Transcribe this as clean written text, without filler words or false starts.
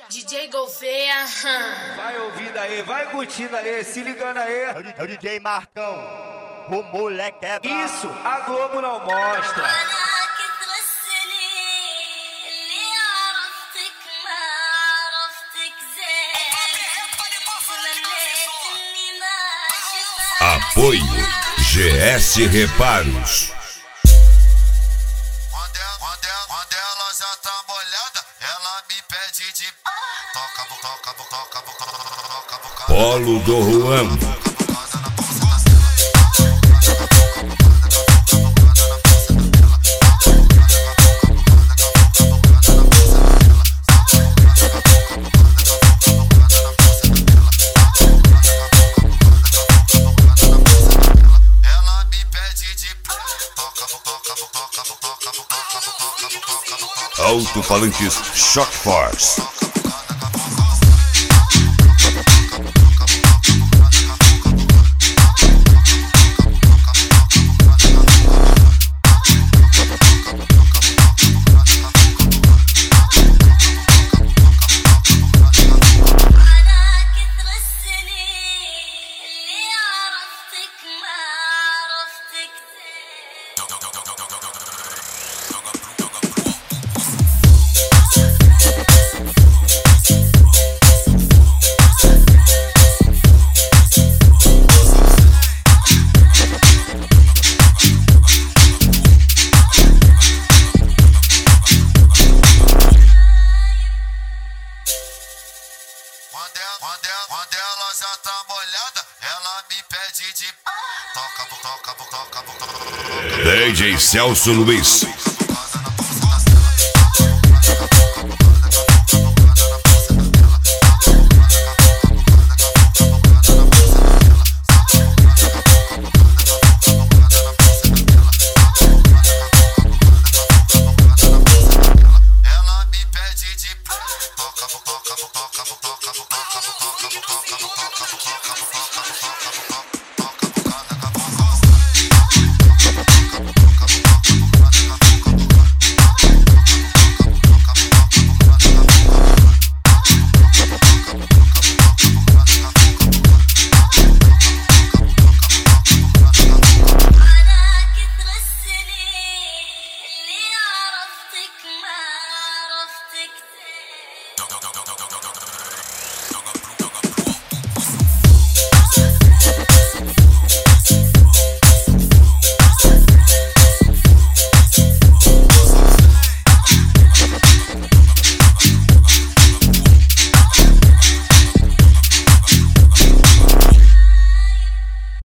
DJ Gouveia. Vai ouvindo aí, vai curtindo aí, se ligando aí. É o DJ Marcão, o moleque é brabo. Isso, a Globo não mostra. Apoio GS Reparos. Quando ela já tá molhada, ela me pede de toca. Polo do Juan. Alto-falantes Shock Force. Quando ela já tá molhada, ela me pede de toca. DJ Celso Luiz.